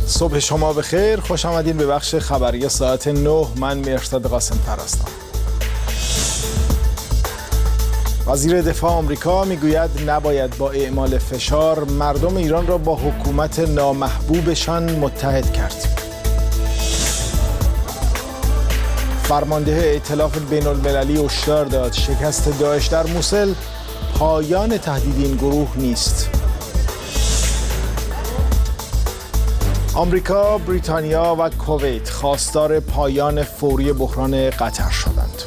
صبح شما بخیر، خوش آمدین به بخش خبری ساعت 9. من مهرداد قاسم‌فر هستم. وزیر دفاع آمریکا میگوید نباید با اعمال فشار مردم ایران را با حکومت نامحبوبشان متحد کرد. فرمانده ائتلاف بین‌المللی هشدار داد شکست داعش در موصل پایان تهدید این گروه نیست. آمریکا، بریتانیا و کویت خواستار پایان فوری بحران قطر شدند.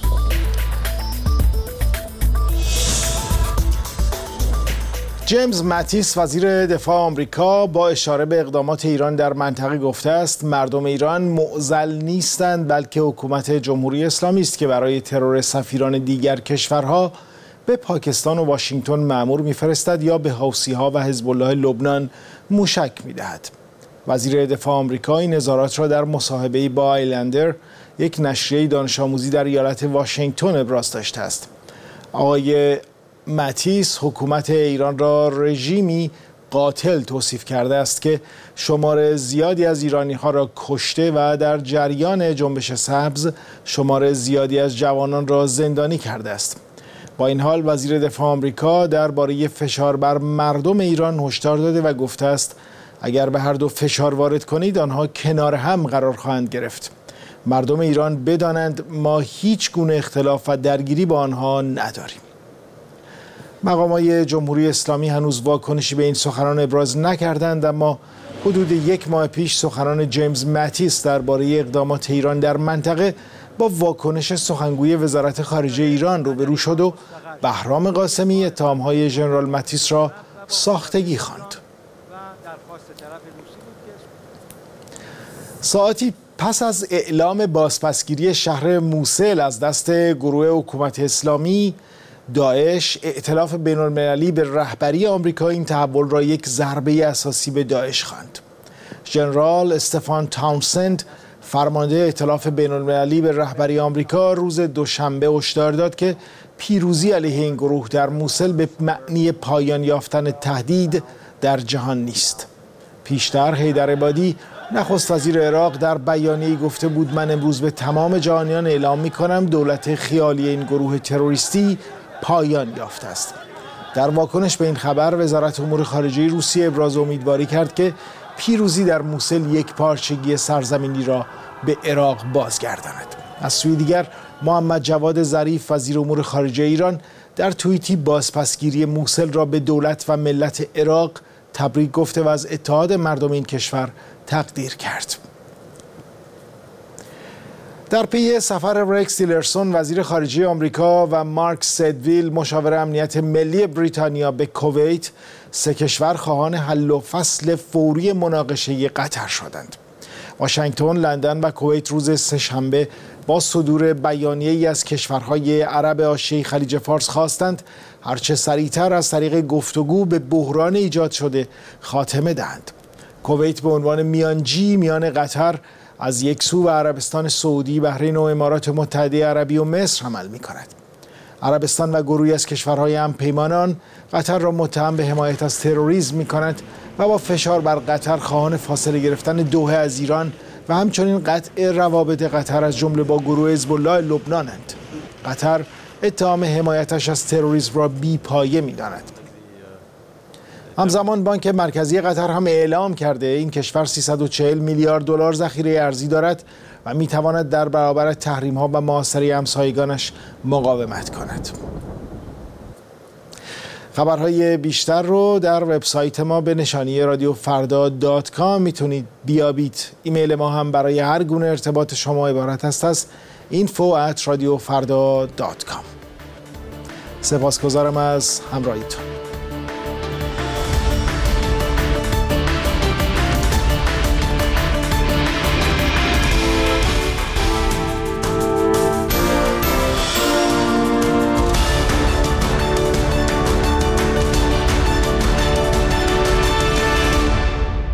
جیمز ماتیس وزیر دفاع آمریکا با اشاره به اقدامات ایران در منطقه گفته است مردم ایران معضل نیستند بلکه حکومت جمهوری اسلامی است که برای ترور سفیران دیگر کشورها به پاکستان و واشنگتن مأمور می‌فرستد یا به حوثی‌ها و حزب الله لبنان موشک می‌دهد. وزیر دفاع آمریکا این نظارات را در مصاحبه‌ای با آیلندر، یک نشریه دانش آموزی در ایالت واشنگتن ابراز داشته است. آقای ماتیس حکومت ایران را رژیمی قاتل توصیف کرده است که شمار زیادی از ایرانی‌ها را کشته و در جریان جنبش سبز شمار زیادی از جوانان را زندانی کرده است. با این حال وزیر دفاع آمریکا درباره فشار بر مردم ایران هشدار داده و گفته است اگر به هر دو فشار وارد کنید آنها کنار هم قرار خواهند گرفت. مردم ایران بدانند ما هیچ گونه اختلاف و درگیری با آنها نداریم. مقامات جمهوری اسلامی هنوز واکنشی به این سخنان ابراز نکردند، اما حدود یک ماه پیش سخنان جیمز ماتیس درباره اقدامات ایران در منطقه با واکنش سخنگوی وزارت خارجه ایران روبرو شد و بهرام قاسمی اتهام‌های ژنرال ماتیس را ساختگی خواند. ساعتی پس از اعلام بازپسگیری شهر موصل از دست گروه حکومت اسلامی، داعش، ائتلاف بین‌المللی به رهبری آمریکا این تحول را یک ضربه اساسی به داعش خواند. ژنرال استفان تاونسند، فرمانده ائتلاف بین‌المللی به رهبری آمریکا، روز دوشنبه هشدار داد که پیروزی علیه این گروه در موصل به معنی پایان یافتن تهدید در جهان نیست. پیشتر حیدر عبادی نخست وزیر عراق در بیانیه‌ای گفته بود من امروز به تمام جهانیان اعلام می‌کنم دولت خیالی این گروه تروریستی پایان یافته است. در واکنش به این خبر وزارت امور خارجه روسیه ابراز امیدواری کرد که پیروزی در موصل یک پارچگی سرزمینی را به عراق بازگرداند. از سوی دیگر محمد جواد ظریف وزیر امور خارجه ایران در توییتی بازپسگیری موصل را به دولت و ملت عراق تبریک گفته و از اتحاد مردم این کشور تقدیر کرد. در پی سفر رکس تیلرسون وزیر خارجه آمریکا و مارک سدویل مشاور امنیت ملی بریتانیا به کویت، سه کشور خواهان حل و فصل فوری مناقشه قطر شدند. واشنگتن، لندن و کویت روز سه‌شنبه با صدور بیانیه‌ای از کشورهای عرب حاشیه خلیج فارس خواستند هرچه سریعتر از طریق گفتگو به بحران ایجاد شده خاتمه دهند. کویت به عنوان میانجی میان قطر از یک سو و عربستان سعودی، بحرین و امارات متحده عربی و مصر عمل می‌کند. عربستان و گروهی از کشورهای همپیمانان قطر را متهم به حمایت از تروریسم می‌کند و با فشار بر قطر خواهان فاصله گرفتن دوحه از ایران و همچنین قطع روابط قطر از جمله با گروه حزب الله لبنانند. قطر اتهام حمایتش از تروریسم را بی‌پایه می‌داند. همزمان بانک مرکزی قطر هم اعلام کرده این کشور 340 میلیارد دلار ذخیره ارزی دارد و می‌تواند در برابر تحریم‌ها و محاصره همسایگانش مقاومت کند. خبرهای بیشتر رو در وبسایت ما به نشانی radiofrda.com میتونید بیابید. ایمیل ما هم برای هر گونه ارتباط شما عبارت است از info@radiofrda.com. سپاسگزارم از همراهیتون.